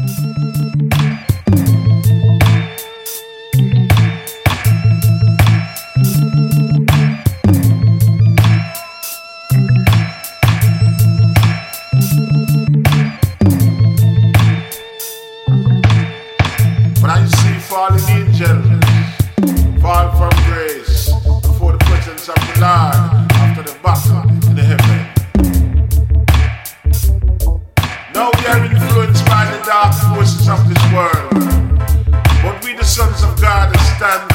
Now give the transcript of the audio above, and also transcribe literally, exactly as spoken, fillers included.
When I see falling angels fall from grace before the presence of the Lord after the battle in the heaven. Now we are influenced by the dark forces of this world, but we the sons of God stand